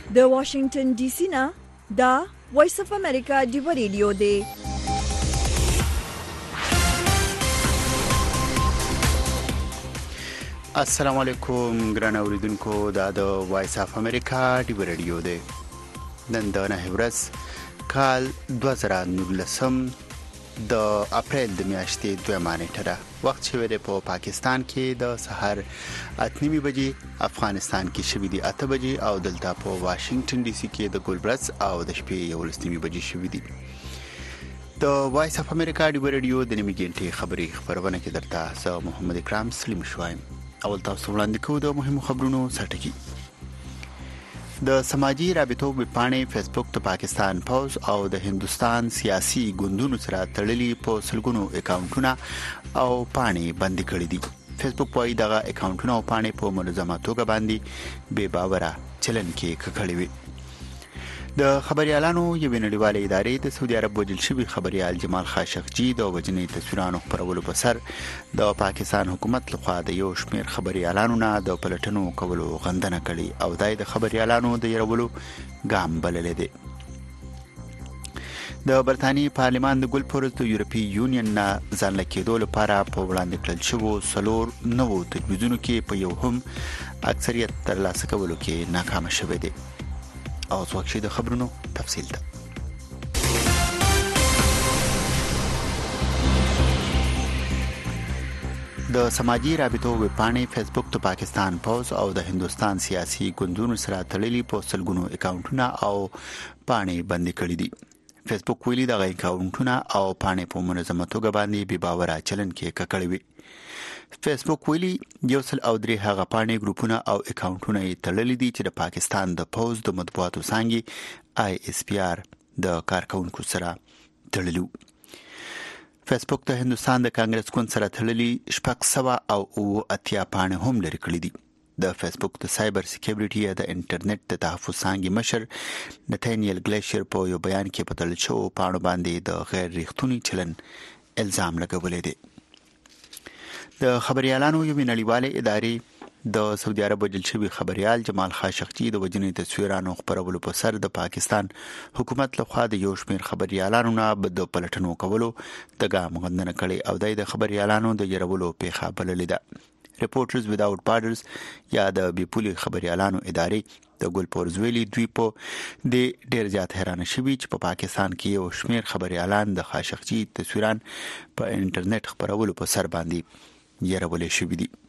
د واشنگټن ډي سي نه دا وایس اف امریکا دی ریډیو دی. السلام علیکم ګران اوریدونکو، دا د وایس اف امریکا دی ریډیو دی. نن د نهورس کال 2019 د اپریل د میاشتې 2 نیټه ده. وخت شوی دی په پاکستان کې د سحر 8:30 بجې، افغانستان کې شوی دی 8 بجې او دلته په واشنگټن ډي سي کې د ګلبرس او د شپې 11:30 بجې شوی دی. د وایس اف امریکا دی ریډیو د نیمه ګنټې خبري خبرونه کې درته زه محمد اکرام سلیم شوایم. اول تاسو وړاندې کوو د مهمو خبرونو سرټکی. د سماجی رابطو ویبپاڼې فیسبوک ته پاکستان پوز او د هندستان سیاسي ګوندونو سره تړلي په سلګونو اکاونټونه او پاڼې بند کړې دي. فیسبوک وايي دغه اکاونټونه او پاڼې په منظمه توګه باندې بے باوره چلن کې ککړې وي. د خبريالانو یو نړیواله ادارې د سعودي عرب وجل شوی خبريال جمال خاشقجي د وجنې تصویرانو خبرولو په سر د پاکستان حکومت لخوا د یو شمیر خبريالانو نه د پلټنو کولو غندنه کړې او د خبريالانو د يرولو ګام بلل دي. د برتانی پارلمان د ګلپورز د یورپی یونین نه ځان لکېدو لپاره په وړاندې کړل شوی سلور نوو تجویزونو کې په یو هم اکثریت ترلاسه کولو کې ناکام شوه دي. او څوک د خبرونو تفصیل ده. د سماجی رابطو ویبپاڼې فیسبوک ته پاکستان پوز او د هندستان سیاسي ګوندونو سره تړلي په سلګونو اکاونټونه او پاڼې بند کړې دي. فیسبوک ویلي د اکاونټونه او پاڼې په منظمه توګه باندې بې باوره چلن کې ککړې وي. فیسبوک ویلي یو سل او درې هغه پاڼې ګروپونه او اکاونټونه یې تړلي دي چې د پاکستان د پوز د مطبوعاتو څانګې ISPR د کارکونکو سره تړلي. فیسبوک د هندستان د کانګرس ګوند سره تړلي 600 او 80 پاڼې هم لري کړې دي. د فیسبوک د سایبر سکیورټي یا د انټرنیټ د تحفظ څانګې مشر نتانیل ګلیشر په یو بیان کې په تړل شوو پاڼو باندې د غیر ریښتونی چلن الزام لګولې دي. د خبريالانو یو نړیواله ادارې د سعودي عرب وجل شوی خبريال جمال خاشقجي د وجنې تصویرانو خبرولو په سر د پاکستان حکومت لخوا د یو شمیر خبريالانو نه د پلټنو کولو د ګام غندنه کړې او د خبريالانو د يرولو پیښه بللې ده. ریپورټرز ویداوت بارډرز یا د بیپولي خبريالانو ادارې د ګلپورز ویلي دوی په د ډیر زیات حیرانه شوي چې په پاکستان کې یو شمیر خبريالان د خاشقجي تصویران په انټرنیټ خبرولو په سر باندې یرولې شوې دي.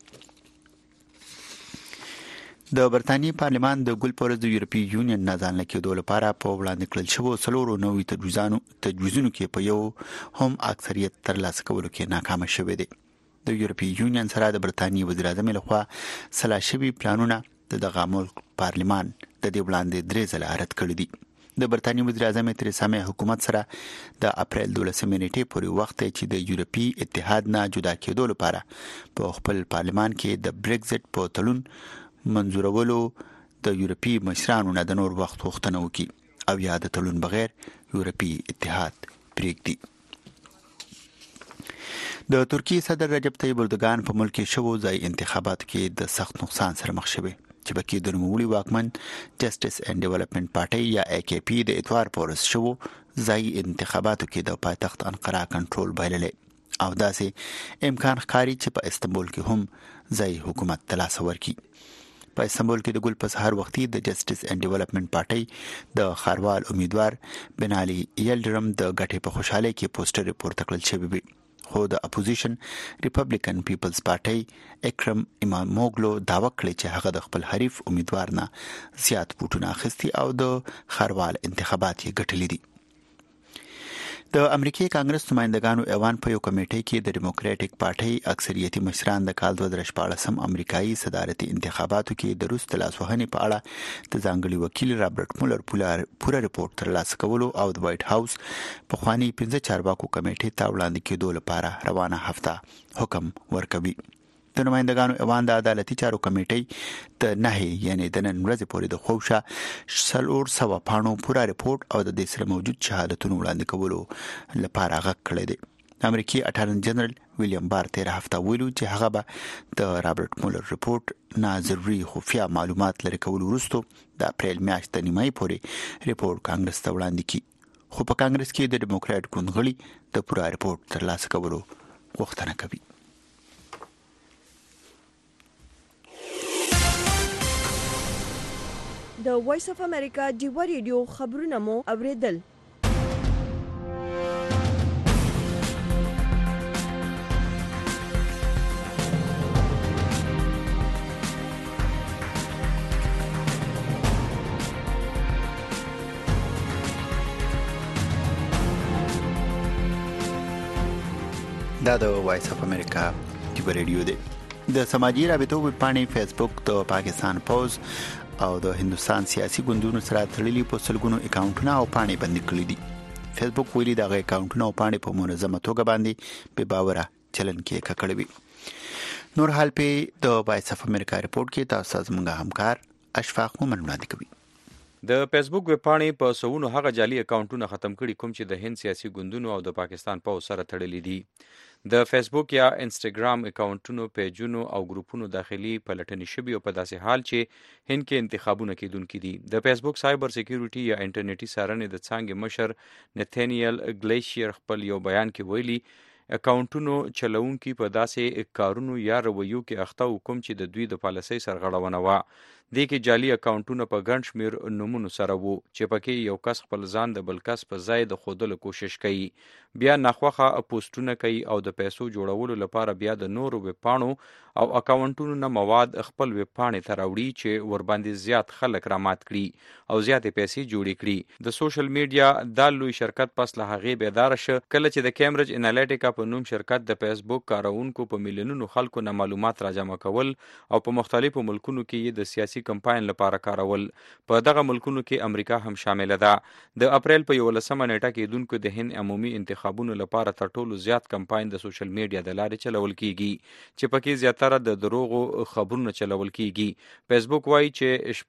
د برتانی پارلمان د ګلپورز د یورپی یونین نه ځان لکېدو لپاره په وړاندې کړل شوی سلورو نوي تجویزونو کې په یو هم اکثریت ترلاسه کولو کې ناکام شوه دي. د یورپی یونین سره د برتانی وزیر اعظم لخوا سلا شوی پلانونه د دغه ملک پارلمان د دې وړاندې درې ځله رد کړی دي. د برتانی وزیر اعظم تریسا می حکومت سره د اپریل 12 نیټې پورې وخت چې د یورپی اتحاد نه جدا کېدو لپاره په خپل پارلمان کې د بریگزټ په تړون منزورولو د یورپی مشرانو نه د نور وخت غوښتنه وکړي او یا د تړون بغیر یورپی اتحاد پریږدي. د ترکیه صدر رجب طیب اردوغان په ملک کې شوو ځای انتخاباتو کې د سخت نقصان سره مخ شوی چې بکی د نوموړي واکمن جسټس اینڈ ډیولپمنٹ پارټي یا AKP د اتوار پورس شوو ځای انتخاباتو کې د پایتخت انقره کنټرول بایللې او داسې امکان ښکاري چې په استنبول کې هم ځای حکومت ترلاسه ورکړي. په استنبول کې د ګل په سحر وختي د جسټس اینڈ ډیولپمنٹ پارټي د خاروال امیدوار بنالي یلډرم د غټي په خوشاله کې پوسټر ریپورت کړل شوی وي. خو د اپوزیشن ریپبلیکن پیپلز پارټي اکرم اماموګلو داوا کړی چې هغه د خپل حریف امیدوار نه زیات ووټونه اخیستي او د خاروال انتخابات یې ګټلي دي. د امریکای کانګرس نمائندګانو ایوان په یو کمیټې کې د ډیموکراټک پارټي اکثریتي مشران د کال 2014 امریکایي صدارتي انتخاباتو کې د روس د لاسوهنې په اړه د ځانګړي وکیل رابرټ مولر پوره ریپورت ترلاسه کولو او د وایټ هاوس په خواني 15 چارواکو کمیټې ته وړاندې کېدو لپاره روانه هفته حکم ورکوي. د نمائندګانو ایوان د عدالتي چارو کمیټې د نه یعنی د نن ورځې پورې د خوښه سلور سوا پاڼو پوره ریپورت او د دې سره موجود شهادتونو وړاندې کولو لپاره غږ کړی دی. امریکایي اټارنی جنرال ویلیام بار 13 هفته ویلو چې هغه به د رابرټ مولر ریپورت نه ضروري خفیه معلومات لري کول وروسته د اپریل میاشتې نیمایي پورې ریپورت کانګرس ته وړاندې کړي خو په کانګرس کې د ډیموکرات ګوند غړي د پوره ریپورت ترلاسه کولو غوښتنه کوي. د وایس اف امریکا ډیوا ریډیو خبرونه مو اوریدل. دا د وایس اف امریکا ډیوا ریډیو دی. د سماجی رابطو ویبپاڼې فیسبوک د پاکستان پوز او د هندستان سیاسي ګوندونو سره تړلي په سلګونو اکاونټونه او پاڼې بند کړي دي. فیسبوک ویلي دا غي اکاونټونه او پاڼې په منظمه توګه باندې به باور چلن کې کړي. نور حال په د وایس اف امریکا ریپورت کې تاسو زموږه همکار اشفاق مومن وړاندې کوي. د فیسبوک ویبپاڼې په سوونو هغه جعلي اکاونټونه ختم کړي کوم چې د هند سیاسي ګوندونو او د پاکستان پوز سره تړلي دي. د فیسبوک یا انسټاګرام اکاونټونو پیجونو او ګروپونو داخلي پلټنې شوي او په داسې حال چې هند کې انتخابونه کېدونکي دي. د فیسبوک سایبر سکیورټي یا انټرنیټي څارنې د څانګې مشر نتانیل ګلیشیر خپل یو بیان کې ویلي اکاونټونو چلوونکي په داسې کارونو یا رویو کې اخته کوم چې د دوی د پالیسۍ سرغړونه وه. دې کې جعلي اکاونټونه په ګڼ شمېر نومونو سره وو چې پکې یو کس خپل ځان د بل کس په ځای د ښودلو کوشش کوي، بیا ناخوښه پوسټونه کوي او د پیسو جوړولو لپاره بیا د نورو ویبپاڼو او اکاونټونو نه مواد خپل ویبپاڼې ته راوړي چې ورباندې زیات خلک رامات کړي او زیاتې پیسې جوړې کړي. د سوشل میډیا دا لوی شرکت پس له هغې بیداره شه کله چې د کیمبرج انالیټیکا په نوم شرکت د فیسبوک کارونکو په میلیونونو خلکو نه معلومات راجمع کول او په مختلفو ملکونو کې د سیاسي کمپاین لپاره کارول. په دغه ملکونو کې امریکا هم شامل ده. د اپریل په 11مه نیټه کېدونکو د هند عمومي انتخابونو لپاره تر ټولو زیات کمپاین د سوشل میډیا د لارې چلول کیږي چې پکې زیاتره د دروغو خبرونه چلول کیږي. فیسبوک وایي چې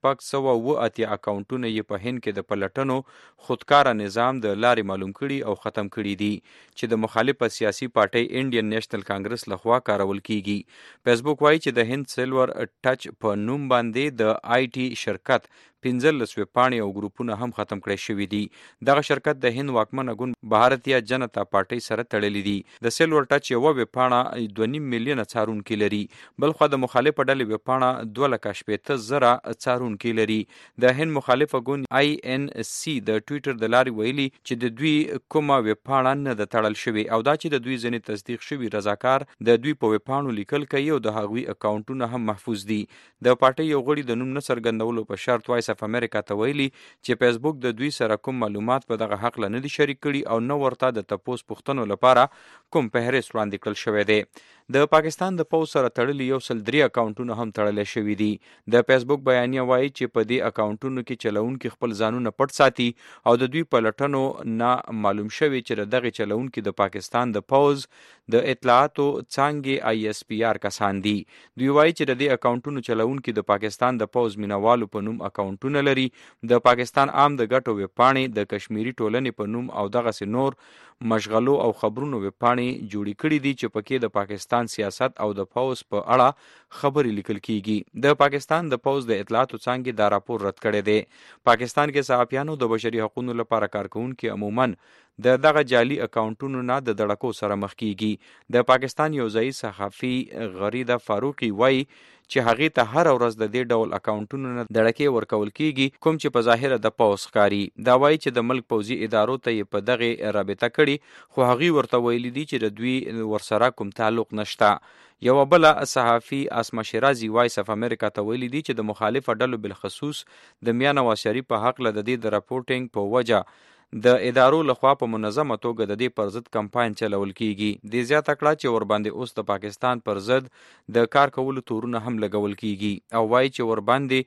680 اکاونټونه یې په هند کې د پلټنو خودکار نظام د لارې معلوم کړي او ختم کړي دي چې د مخالفه سیاسي پارټۍ انډین نېشنل کانګرس لخوا کارول کیږي. فیسبوک وایي چې د هند سیلور ټچ په نوم باندې د آی ټي شرکت 15 ویبپاڼې او ګروپونه هم ختم کړي شوي دي. دغه شرکت د هند واکمنه ګوند بھارتیه جنتا پارټۍ سره تړلي دي. د سیلور ټچ یو ویبپاڼه 2.5 میلیونه څارونکي لري، بلخو د مخالفه ډلې ویبپاڼه 2,80,000 څارونکي لري. د هند مخالفه ګوند آی ان سی د ټویټر د لارې ویلي چې د دوی کومه ویبپاڼه نه ده تړل شوې او دا چې د دوی ځینې تصدیق شوي رضاکار د دوی په ویبپاڼو لیکل کوي او د هغوی اکاونټونه هم محفوظ دي. د پارټۍ یو غړي د نوم نه څرګندولو په شرط وایس اف امریکا ته ویلي چې فیسبوک د دوی سره کوم معلومات په دغه حق نه دي شریک کړي او نه ورته د تپوس پوښتنو لپاره کوم فهرست وړاندې کړل شوی دی. د پاکستان د پوز سره تړلي 103 اکاونټونه هم تړل شوي دي. د فیسبوک بیانیه وایي چې په دې اکاونټونو کې چلوونکي خپل ځانونه پټ ساتي او د دوی پلټنو نه معلوم شوي چې دغه چلوونکي د پاکستان د پوز د اطلاعاتو څانګې ISPR کسان دي. دوی وایي چې د دې اکاونټونو چلوونکي د پاکستان د پوز مینوالو په نوم اکاونټونه لري، د پاکستان عام د ګټو ویبپاڼې، د کشمیری ټولنې په نوم او دغسې نور مشغلو او خبرونو ویبپاڼې جوړې کړي دي چې پکې د پاکستان سیاست او د پوز په اړه خبرې لیکل کیږي. د پاکستان د پوز د اطلاعاتو څانګې دا راپور رد کړی دی. پاکستان کې صحافیانو د بشري حقوقو لپاره کارکونکي عموما د دغه جعلي اکاونټونو نه د دړکو سره مخ کیږي. د پاکستان یو ځایي صحافي غریده فاروقي وایي چې هغې ته هر ورځ د دې ډول اکاونټونو نه دړکې ورکول کیږي کوم چې په ظاهره د پوز ښکاري. دا وایي چې د ملک پوځي ادارو ته یې په دغه رابطه کړي خو هغې ورته ویلي دي چې د دوی ورسره کوم تعلق نشته. یو بله صحافي اسما شیرازي وایس اف امریکا ته ویلي دي چې د مخالفه ډلو بالخصوص د میاں نواز شریف په حق له د دې د راپورټینګ په وجه د ادارو لخوا په منظمه توګه د دې پر ضد کمپاین چلول کیږي. د زیاته کړه چې ورباندې اوس د پاکستان پر ضد د کار کولو تورونه هم لګول کیږي او وایي چې ورباندې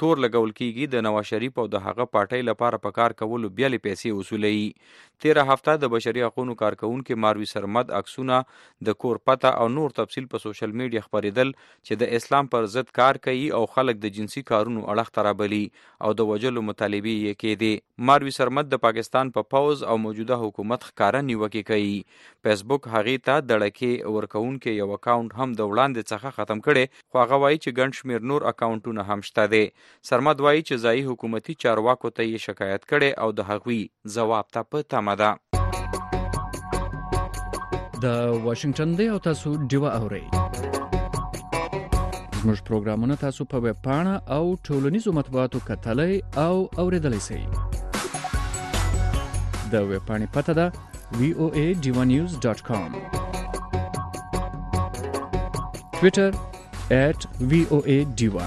تور لګول کیږي د نواز شریف او د هغه پارټۍ لپاره په کار کولو بیل پیسې وصولوي. 13 هفته د بشري حقوقو کارکونکو ماروي سرمد عکسونه د کور پته او نور تفصیل په سوشل میډیا خبرېدل چې د اسلام پر ضد کار کوي او خلک د جنسي کارونو اړخ ته رابلي او د وجلو مطالبه یې کېدې. ماروي سرمد د پاکستان په پوز او موجوده حکومت ښکارا نیوکې کوي. فیسبوک هغې ته دړکې ورکوونکې یو اکاونټ هم د وړاندې څخه ختم کړي، خو هغه وایي چې ګڼ شمېر نور اکاونټونه هم شته دي. سرمد وایي چې ځایي حکومتي چارواکو ته یې شکایت کړي او د هغوی ځواب ته په تمه ده. د واشنگټن دی او تاسو ډیوه اورئ. زموږ پروګرامونه تاسو په ویب پاڼه او ټولنیزو مطبوعاتو کتلای او اوریدلای شئ. د ویب پاڼې پته ده voadivanews.com. Twitter @voadiva.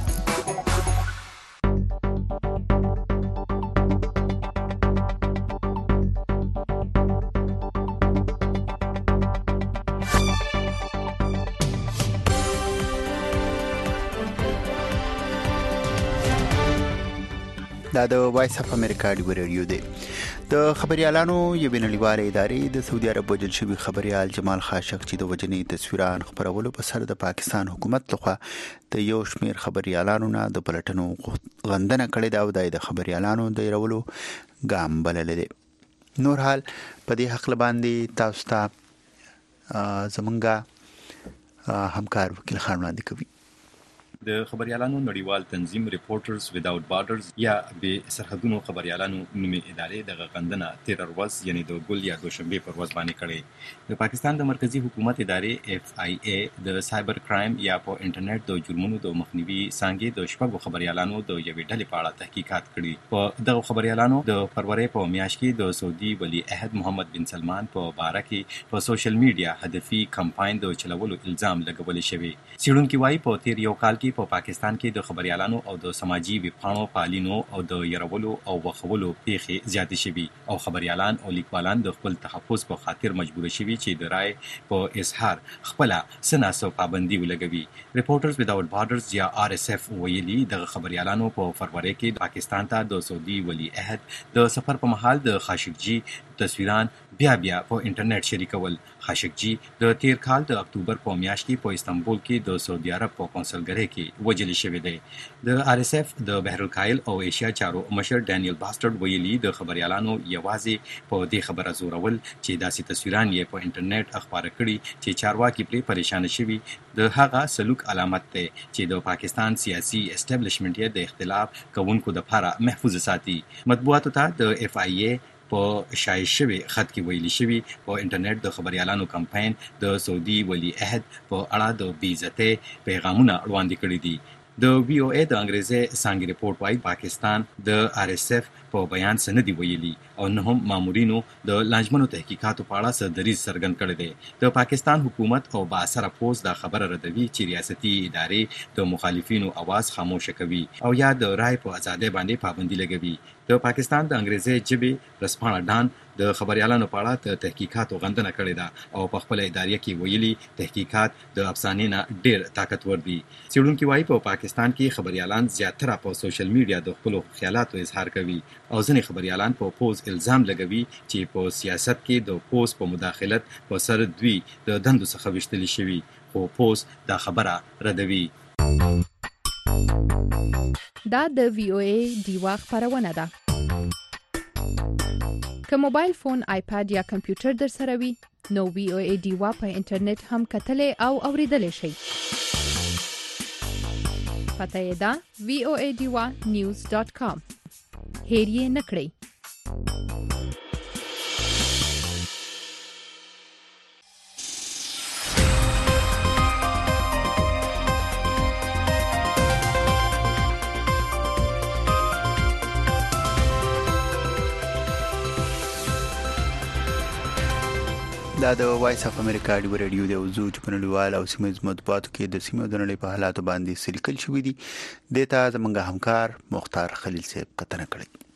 دا د وایس اف امریکا ډیو ریډیو دی. د خبريالانو یو بینالمللي ادارې د سعودي عرب وجل شوی خبريال جمال خاشقجي د وجنې تصویران خبرولو په سر د پاکستان حکومت لخوا د یو شمیر خبريالانو نه د پلټنو غندنه کړې ده او د خبريالانو د يرولو ګام بلل دي. نور حال په دې حق باندې تاسو ته زمونږه همکار وکیل خان وړاندې کوي. د خبريالانو نړیوال تنظیم ریپورټرز ویداوت بارډرز یا به سرحدونو خبريالانو نیمه ادارې د غندنه 13 ورځ یعنی د ګل یا دوشنبه پر ورځ باندې کړي. د پاکستان د مرکزی حکومت ادارې FIA د سایبر کرایم یا په انټرنیټ د جرمونو د مخنیوي څنګه د شپږو خبريالانو د یوې ډلې په اړه تحقیقات کړي. په دغه خبريالانو د فروری په میاشت کې د سعودي ولی عہد محمد بن سلمان په باره کې په سوشل میډیا هدفي کمپاین د چلولو الزام لګول شوی. سیړونکو وايي په تیر یو کال کې په پاکستان کې د خبريالانو او د سماجی ویبپاڼو پالینو او د يرولو او وخولو پیښې زیاتې شوي او خبريالان او لیکوالان د خپل تحفظ په خاطر مجبور شوي چې د رائے په اظهار خپل سناسو پابندي ولګوي. ریپورټرز ویداوت بارډرز یا RSF ویلي د خبريالانو په فروری کې پاکستان ته د سعودي ولی عہد د سفر په مهال د خاشقجي تصویران بیا په انټرنیټ شریکول. خاشقجي د تیر کال د اکتوبر په میاشت کې په استنبول کې د سعودي عرب په قونسلګرۍ کې وجل شوی دی. د RSF د بحرالکایل او ایشیا چارو مشر ډانیل باسترډ ویلي د خبريالانو یوازې په دې خبره زورول چې داسې تصویران یې په انټرنیټ خبره کړي چې چارواکي پرې پریشان شوي د هغه سلوک علامت ده چې د پاکستان سیاسي اسټابلیشمنت یې د اختلاف کوونکو د لپاره محفوظ ساتي. مطبوعاتو ته د FIA په شایع شوی خط کې ویلي شوی په انټرنیټ د خبريالانو کمپاین د سعودي ولی عہد په اړه د بې عزتۍ پیغامونه وړاندې کړي دي. د VOA د انګریزي څنګه ریپورت وايي پاکستان د RSF په بیان سندي ویلي او نه هم مامورینو د لانجمنو تحقیقاتو په اړه صدري سرګن کړی دی. د پاکستان حکومت او باثره پوز دا خبره ردوي چې ریاستي ادارې د مخالفینو आवाज خاموش کوي او یا د رائے په ازادۍ باندې پابندي لګوي. د پاکستان د انګریزي ژبې رسپانه ډان د خبريالانو په اړه د تحقیقاتو غندنه کړې ده او په خپل ادارې کې ویلي تحقیقات د افسانې نه ډېر طاقتور دي. څېړونکي وايي په پاکستان کې خبريالان زیاتره په سوشل میډیا د خپل خیالاتو اظهار کوي او ځینې خبريالان په پوز الزام لګوي چې په سیاست کې د پوز په مداخلت په سر دوی د دندو څخه وشتل شوی خو پوز دا خبره ردوي. دا د VOA ډیوا خبرونه ده. که موبایل فون، آیپاد یا کمپیوټر در سره وي نو VOA ډیوا په انټرنیټ هم کتلې او اوریدلې شي. پته یې ده voadivanews.com. هیر یې نکړئ. دا د وایس اف امریکا ډیو ریډیو د اوزو چپنلیوال او سیمه مطبوعاتو کې د سیمه د نړۍ په حالاتو باندې سلیکل شوې دي. د تا زمونږ همکار مختار خلیل صاحب کتنه کړې.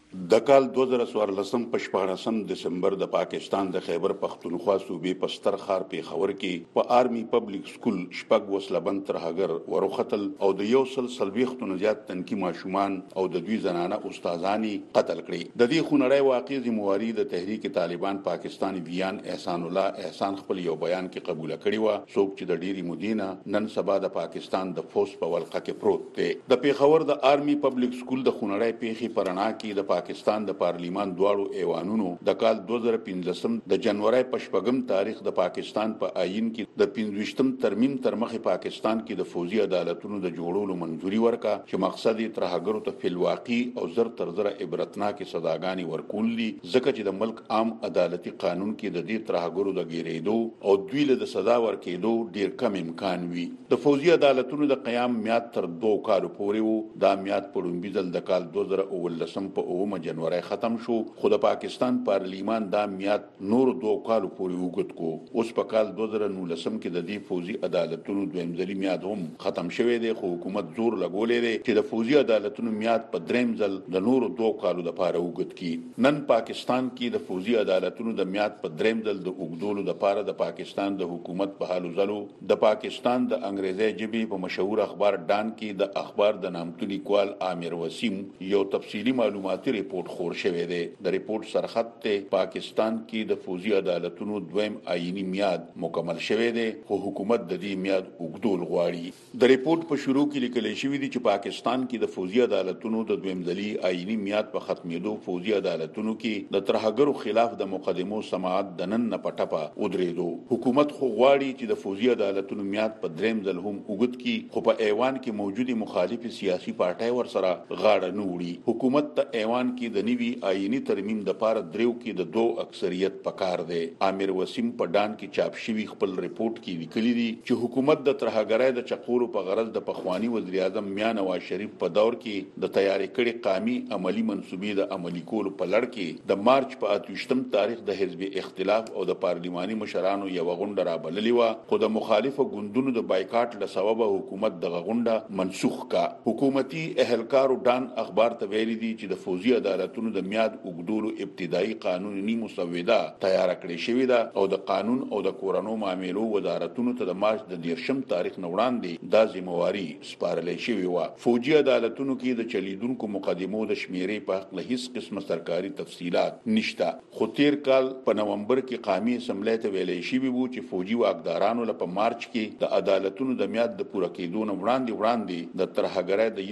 د کال 2014 په 14 دسمبر د پاکستان د خیبر پختونخوا صوبې په ستر ښار پیښور کې په آرمي پبلک سکول شپږ وسلبند ترهګر ورختل او د یو سل سلويختو نجات تنکي ماشومان او د دوی زنانه استادانی قتل کړي. د دې خونړۍ واقعې ذمہواری د تحریک طالبان پاکستان ویان احسان الله احسان خپل یو بیان کې قبول کړی و. څوک چې د ډيري مدینه نن سبا د پاکستان د فوج په ولقه کې پروت دی. د پیښور د آرمي پبلک سکول د خونړۍ پیښې پرانا کې د پاکستان د پارلیمان دواړو ایوانونو د کال 2015 د جنوري په شپږم تاریخ د پاکستان په آئین کې د 25م ترمیم تر مخه پاکستان کې د فوجي عدالتونو د جوړولو منځوري ورکا چې مقصد یې ترهګرو ته فلواقي او زر تر زر عبرتناک سزاګانی ورکول دي ځکه چې د ملک عام عدالتي قانون کې د دې ترهګرو د ګیریدو او دوی له د سزا ورکېدو ډیر کم امکان وي. د فوجي عدالتونو د قیام میاد تر 2 کال پورې وو. دا میاد په لومبي ځل د کال 2019 په 9 جنوري ختم شو خو د پاکستان پارلیمان دا میاد نور 2 کال پورې وګت کو. اوس په کال 2019 کې د دې فوجي عدالتونو دویم ځل میاد هم ختم شوه دی خو حکومت زور لګولې دی چې د فوجي عدالتونو میاد په دریم ځل د نور 2 کالو لپاره وګت کی. نن پاکستان کې د فوجي عدالتونو د میاد په دریم ځل د وګدولو لپاره د پاکستان د حکومت په حالو ځلو د پاکستان د انګریزي ژبې په مشهور اخبار ډان کې د اخبار د نامتو لیکوال عامر وسیم یو تفصیلی معلوماتي ریپورت خور شوی دی. د ریپورت سرخط ته پاکستان کې د فوجي عدالتونو دویم آئینی میاد مکمل شوی دی خو حکومت د دې میاد وګدول غواړي. د ریپورت په شروع کې لیکل شوی دی چې پاکستان کې د فوجي عدالتونو د دویم ځلي آئینی میاد په ختمېدو فوجي عدالتونو کې د ترهګرو خلاف د مقدمو سماعت د نن نه پټپا ودرېدو. حکومت خو غواړي چې د فوجي عدالتونو میاد په دریم ځل هم وګد کی خو په ایوان کې موجودي مخالف سیاسي پارټي ورسره غاړه نه وړي. حکومت ته ایوان کې د نیوي آئینی ترمیم د پاره دریو کې د 2 اکثریت پکار دی. عامر وسیم په ډان کې چاپ شوی خپل ریپورت کې لیکلي دي چې حکومت د ترهګرۍ د چقورو په غرض د پخوانی وزیر اعظم میاں نواز شریف په دور کې د تیاری کړي قومي عملی منسوبې د عملی کولو په لړ کې د مارچ په 28م تاریخ د حزب اختلاف او د پارلیماني مشرانو یو غونډه را بللې و خو د مخالفو ګوندونو د بایکاټ له سببه حکومت د غونډه منسوخ کا. حکومتي اهلکارو ډان اخبار ته ویلي دي چې د فوجي عدالتونو د میاد وګدولو ابتدایي قانوني مسوده تیار کړې شوې ده او د قانون او د کورونو معاملو وزارتونو ته د مارچ د 10م تاریخ نه وړاندې دا ذمہواری سپارلې شوې و. فوجي عدالتونو کې د چلیدونکو مقدمو د شمیرې په حق له هیڅ قسمه سرکاري تفصيلات نشته خو تیر کال په نومبر کې قومي اسمبلی ته ویلې شوې وو چې فوجي واکدارانو له په مارچ کې د عدالتونو د میاد د پوره کېدو نه وړاندې د ترهګرۍ د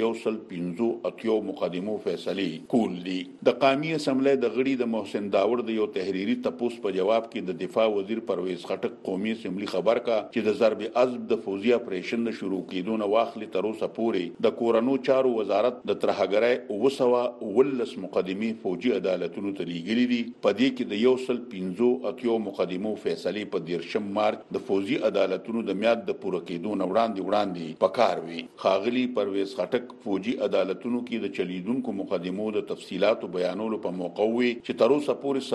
115 مقدمو فیصله کول دي. د قومي اسمبلی د غړي د محسن داور د یو تحریری تپوس په جواب کې د دفاع وزیر پرویز خټک قومي اسمبلی خبر کا چې د ضرب عضب د فوجي اپریشن د شروع کېدو نه واخلي تر اوسه پورې د کورونو چارو وزارت د ترهګرۍ 219 مقدمي فوجي عدالتونو ته لیږلي دي. په دې کې د 115 مقدمو فیصله په 10 مارچ د فوجي عدالتونو د میاد د پوره کېدو نه وړاندې پکار وي. خاغلی پرویز خټک فوجي عدالتونو کې د چلیدونکو مقدمو د تفصيلات بیانولو په موقع وی چې تر اوسه پورې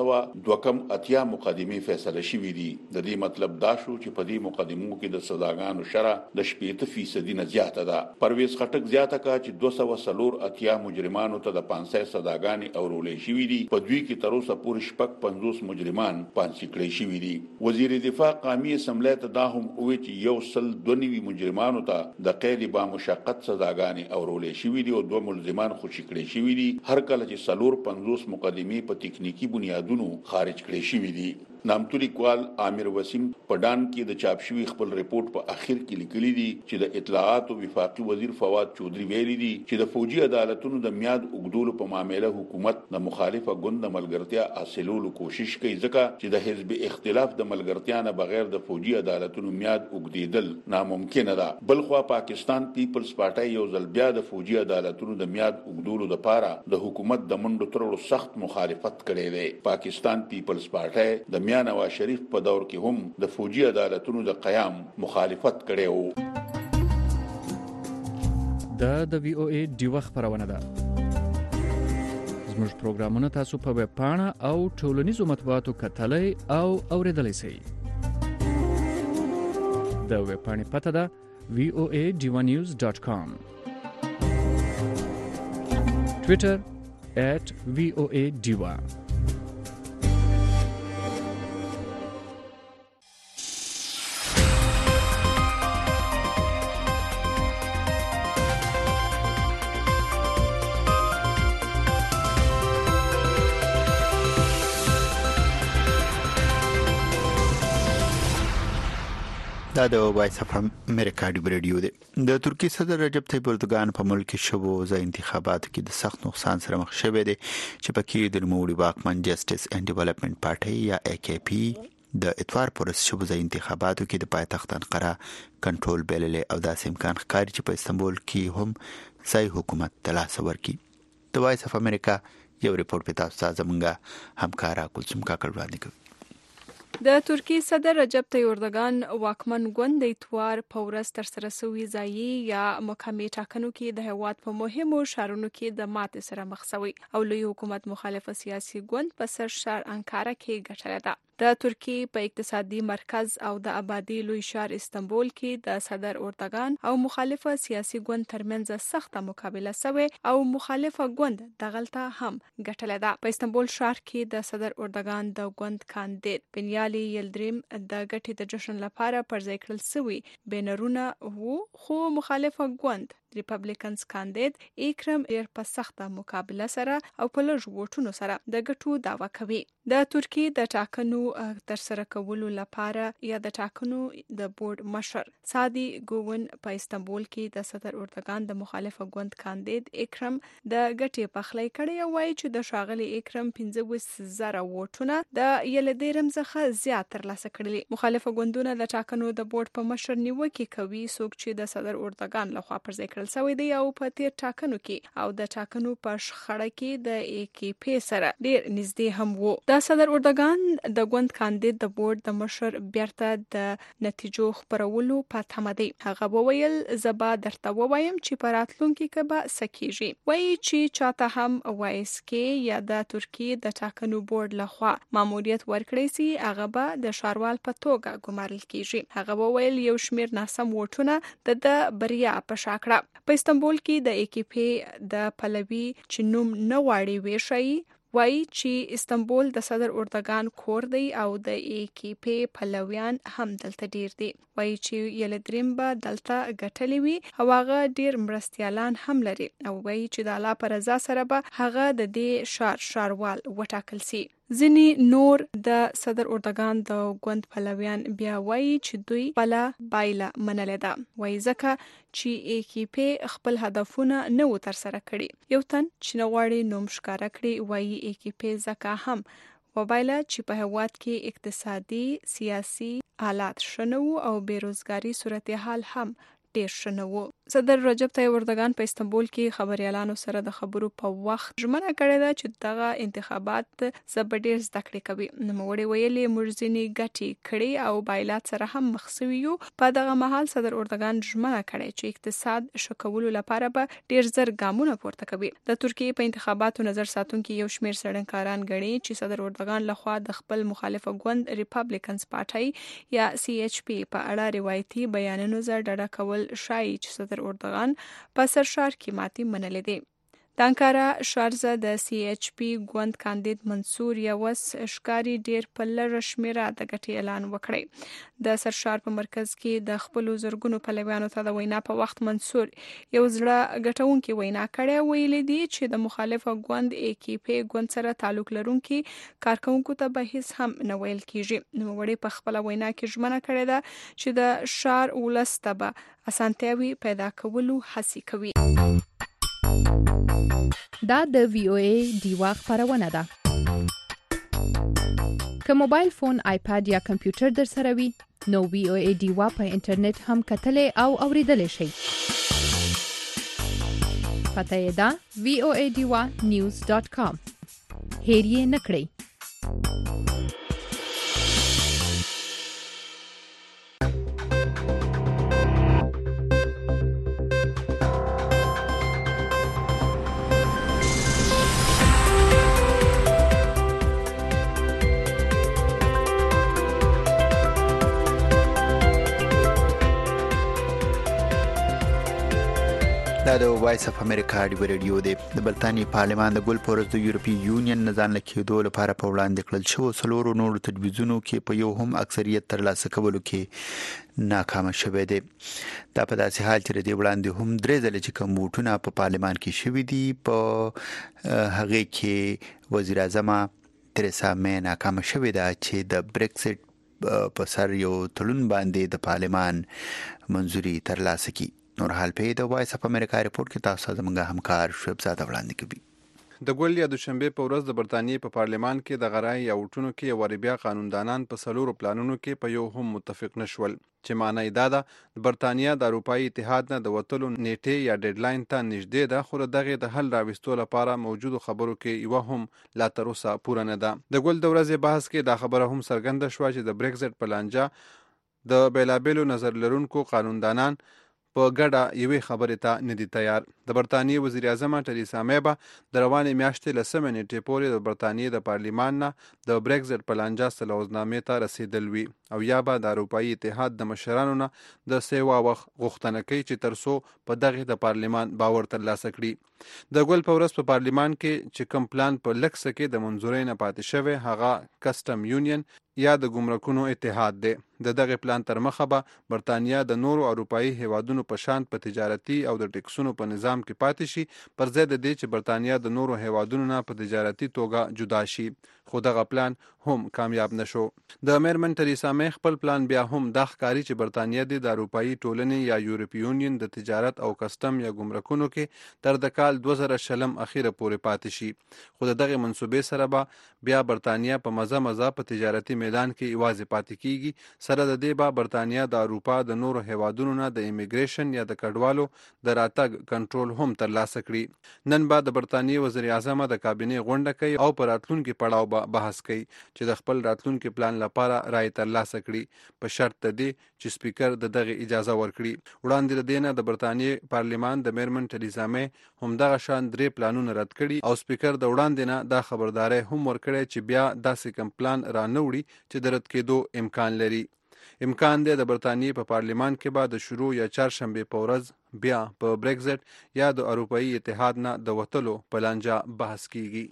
380 مقدمي فیصله شوې دي. د دې مطلب دا شو چې په دې مقدمو کې د سزاګانو شرح د 80% نه زیاته ده. پرویز خټک زیاته کا چې 280 مجرمانو ته د 500 سزاګانې اورولې شوې دي. په دوی کې تر اوسه پورې 50 مجرمان پانسي کړي شوې دي. وزیر دفاع قومي اسمبلی ته دا هم وی چې 192 مجرمانو ته د قید با مشقت سزاګانې اورولې شوې دي او 2 ملزمان خوشي کړي شوې دي. هر کله چې 50 مقدمي په تکنیکی بنیادونو خارج کړي شوې دي. نامتو لیکوال عامر وسیم په ډان کې د چاپ شوی خپل ریپورت په اخر کې لیکلي دي چې د اطلاعات او وفاقي وزیر فواد چودري ویلي دي چې د فوجي عدالتونو د میاد وګدولو په معاملې حکومت د مخالفه ګوند ملګرتیا حاصلولو کوشش کوي ځکه چې د حزب اختلاف د ملګرتیا نه بغیر د فوجي عدالتونو میاد وګدیدل ناممکن ده. بلخوا پاکستان پیپلز پارټي یو ځل بیا د فوجي عدالتونو د میاد وګدولو لپاره د حکومت د منډو ترلو سخت مخالفت کړي دی. پاکستان پیپلز پارټي د میاں نواز شریف په دور کې هم د فوجي عدالتونو د قیام مخالفت کړي وو. د وی او ای ډیوه خبرونه ده. زموږ پروګرامونه تاسو په ویب پاڼه او ټولنیزو مطبوعاتو کتلای او اوریدلای شئ. د ویب پاڼې پته ده voadivanews.com. ټویټر @voa.diva. دا د وایس اف امریکا دی ریډیو دی. د ترکی صدر رجب طیب اردوغان په ملک کې شوو ځای انتخاباتو کې د سخت نقصان سره مخ شوه دي چې پکې د نوموړي واکمن جسټس اینډ ډیولپمنٹ پارټي یا AKP د اتوار پر شوو ځای انتخاباتو کې د پایتخت انقره کنټرول بللې او د امکان ښکاري چې په استنبول کې هم ځای حکومت د لاس ورکی. د وایس اف امریکا یو ریپورت په تاسو ته زمونږه همکارا کلثوم کاکړ وړاندې کوي. د ترکی صدر رجب طیب اردوغان واکمن ګوند د اتوار په ورځ تر سره شوی ځایي یا مقامي ټاکنو کې د هیواد په مهمو ښارونو کې د ماتې سره مخ شوی او لوی حکومت مخالفه سیاسي ګوند په سر شهر انکارا کې ګټلې ده. د ترکی په اقتصادي مرکز او د آبادی لوی شهر استنبول کې د صدر اردوغان او مخالفه سیاسي ګوند ترمنځ سخته مقابله شوه او مخالفه ګوند دغلطه هم ګټلې ده. په استنبول شهر کې د صدر اردوغان د ګوند کاندید بنیالي یلدریم د ګټې د جشن لپاره پر ځای کړل شوی بینرونه وو، خو مخالفه ګوند ریپبلیکنز کاندید اکرم ډیر په سخته مقابله سره او په لږ ووټونو سره د ګټو دعوا کوي. د ترکی د ټاکنو تر سره کولو لپاره یا د ټاکنو د بورډ مشر سادی ګوون په استنبول کې د صدر اردوغان د مخالفه ګوند کاندید اکرم د ګټې پخلی کړی او وایي چې د شاغلي اکرم 15,000 ووټونه د یلدیرم څخه زیات ترلاسه کړي. مخالفه ګوندونه د ټاکنو د بورډ په مشر نیوکه کوي څوک چې د صدر اردوغان لخوا پر ځای کړل شوی دی او په تیر ټاکنو کې او د ټاکنو په شخړه کې د AKP سره ډیر نږدې هم وو. د صدر اردوغان د ګوند کاندید د بورډ د مشر بیرته د نتیجو خبرولو په تمه دی. هغه وویل زبا درته ووایم چې په راتلونکي کې به سکیږي. وایي چې چاته هم وایس کې یا د ترکی د ټاکنو بورډ لخوا ماموریت ورکړی سي هغه به د شاروال په توګه ګمارل کیږي. هغه وویل یو شمیر ناسم ووټونه د بریا په شاکړه. په استنبول کې د AKP د پلوي چې نوم نه واړي ویشي وایي چې استنبول د صدر اردوغان کور دی او د AKP پلویان هم دلته ډیر دي. وایي چې یلدریم به دلته ګټلې وي او هغه ډیر مرستیالان هم لري او وایي چې د الله پر رضا سره به هغه د دې شاروال وټاکل سي. ځینې نور د صدر اردوغان د ګوند پلویان بیا وایي چې دوی بلا بایله منلې ده. وایي ځکه چې AKP خپل هدفونه نه و تر سره کړي. یو تن چې نغواړي نوم ښکاره کړي وایي AKP ځکه هم وبایله چې په هیواد کې اقتصادي سیاسي حالات شنو او بیروزګاری صورتحال هم ډیر شنو. صدر رجب طیب اردوغان په استنبول کې خبريالانو سره د خبرو په وخت ژمنه کړې ده چې دغه انتخابات زبډیر زده کړې کوي. نوموړي ویلي موږ ځینې ګټې کړې او بایلات سره هم مخ شوي یو. په دغه مهال صدر اردوغان ژمنه کړې چې اقتصاد ښه کولو لپاره به ډیر زر ګامونه پورته کوي. د ترکیې په انتخاباتو نظر ساتونکو یو شمیر څېړنکاران ګڼي چې صدر اردوغان لخوا د خپل مخالفه ګوند ریپبلیکنز پارټي یا CHP په اړه روایتي بیانونو زر ډډه کول شایي چې صدر اردوغان په سرشار کې ماتې منلې دي. د انکارا شارزه د CHP ګوند کاندید منصور یوس ښکاری ډیر په لږ شمیره د ګټې اعلان وکړي. د سرشار په مرکز کې د خپل زرګونو پلویانو ته د وینا په وخت منصور یو زړه ګټونکې وینا کړې ویلې دي چې د مخالفه ګوند AKP ګوند سره تعلق لرونکي کارکونکو ته به هیڅ هم نه ویل کیږي. نوموړي په خپل وینا کې ژمنه کړې ده چې د شار ولسته به اسانتیاوي پیدا کولو هڅه کوي. دا د VOA دیوا خبرونه ده. که موبایل فون، آیپاد یا کمپیوټر در سره وي نو VOA دیوا په انټرنیټ هم کتلې او اوریدلې شئ. پته یې ده voadiwa.news.com. هیر یې نکړئ. دا د وایس اف امریکا ډیو ریډیو دی. د بلتانی پارلمان د ګل پورز د یورپی یونین نظام لکېدو لپاره په وړاندې کړل شو څلورو نورو تجویزونو کې په یو هم اکثریت ترلاسه کولو کې ناکام شوه دی. دا په داسې حال چې د وړاندې هم درې ځله چې کوم ووټونه په پارلمان کې شوي دي په هغه کې وزیر اعظم تریسا مې ناکام شوه ده چې د بریکسټ په سر یو تړون باندې د پارلمان منځوري ترلاسه کړي. نور حال په د وایس اف امریکا ریپورت کې تاسو زموږ همکار شعیب زاده وړاندې کوي. د ګل یا دوشنبه په ورځ د برتانیې په پارلمان کې د غرای یا وټونو کې وربیا قانوندانان په سلورو پلانونو کې په یو هم متفق نشول چې معنی دا ده د برتانیا د اروپאי اتحاد نه د وټلو نیټه یا ډیډلاین ته نږدې ده، خو دغه د حل راوستلو لپاره موجودو خبرو کې یو هم لا تر اوسه پوره نه ده. د ګل د ورځې بحث کې دا خبره هم څرګنده شوه چې د بریکسټ پلانجه د بیلابېلو نظر لرونکو قانوندانان په ګډه یوې خبرې ته نه دي تیار. د برتانیې وزیر اعظم تریسا مې به د روانې میاشتې له 9 نیټې پورې د برتانیې د پارلمان نه د بریکسټ پلانجه سلوزنامې ته رسیدل وي او یا به د اروپאי اتحاد د مشرانو نه د سیوا وخت غوښتنه کوي چې ترسو په دغه د پارلمان باور ترلاسه کړي. د ګل په ورځ په پارلمان کې چې کوم پلان په لکس کې د منځورۍ نه پاتې شوی هغه کسټم یونین یا د ګمرکونو اتحاد دی. د دغه پلان تر مخه به برتانیا د نورو اروپאי هیوادونو په شان په تجارتي او د ټیکسونو په نظام کې پاتې شي پر ځای د دې چې برتانیا د نورو هیوادونو نه په تجارتي توګه جدا شي، خو دغه پلان هم کامیاب نشو. د میرمن تریسا مې خپل پلان بیا هم دا ښکاري چې برتانیا د اروپאי ټولنې یا یورپی یونین د تجارت او کسټم یا ګمرکونو کې تر د کال 2020 اخیره پورې پاتې شي، خو دغه منسوبې سره به بیا برتانیا په مزه په تجارتي میدان کې یوازې پاتې کیږي. سره د دې به برتانیا د اروپا د نورو هیوادونو نه د ایمیګریشن یا د کډوالو د راتګ کنټرول هم ترلاسه کړي. نن به د برتانیې وزیر اعظم د کابینې غونډه کوي او پر راتلونکي پړاو به بحث کوي چې د خپل راتلونکي پلان لپاره رائے ترلاسه کړي په شرط دی چې سپیکر دغه اجازه ورکړي. وړاندې د دینه د برتانیې پارلمان د میرمن تریسا مې هم دغه شان 3 پلانونه رد کړي او سپیکر د وړاندې نه دا خبرداري هم ورکړي چې بیا داسې کوم پلان را نه وړي چې د رد کېدو امکان لري. امکان دی د برتانیې په پارلمان کې به د شروع یا چهارشنبه په ورځ بیا په بریکسټ یا د اروپאי اتحاد نه د وټلو پلانجه بحث کیږي.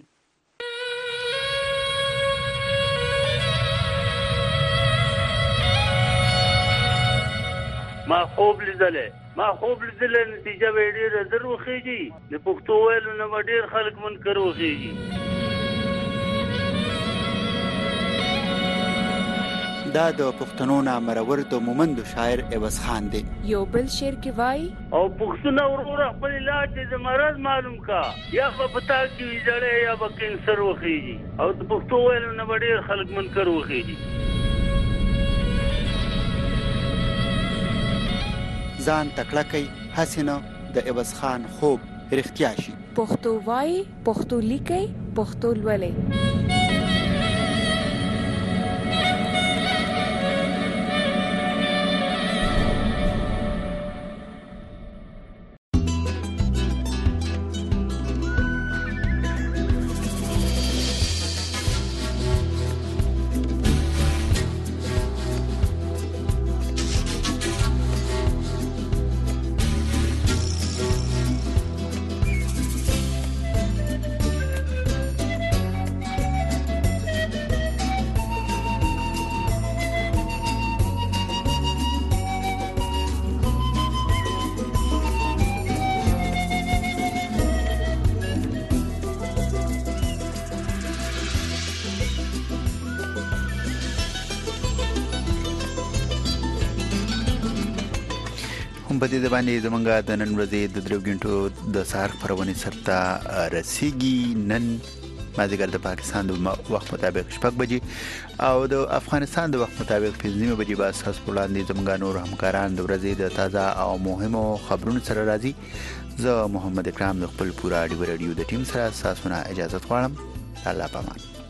ما خوب لیدلې نتیجه به ډېره در وخیږي. د پښتو ویلو نه به ډېر خلک منکر وخیږي. دا د پښتنو نامرور د مومند شاعر عوض خان دی. یو بل شعر کې وای او پښتون ورور خپل علاج د مرض معلوم کا یا په پتا کې جړې یا په کینسر وخیږي او د پښتو ویلو نه به ډېر خلک منکر وخیږي. ځان تکړه کوي حسینه د عوض خان خوب رښتیا شي. پښتو وای، پښتو لیکي، پښتو لولي. په دې باندې زمونږ د نن ورځې د 3 غنټو د سهار خبرونه سرته رسیږي. نن مازیګر د پاکستان د وخت مطابق 6 بجې او د افغانستان د وخت مطابق 5 بجې به اساس وړاندې زمونږ نور همکاران د ورځې د تازه او مهمو خبرونو سره راځي. زه محمد اکرام د خپل پورا ریډیو د ټیم سره تاسو نه اجازه غواړم. الله پامان.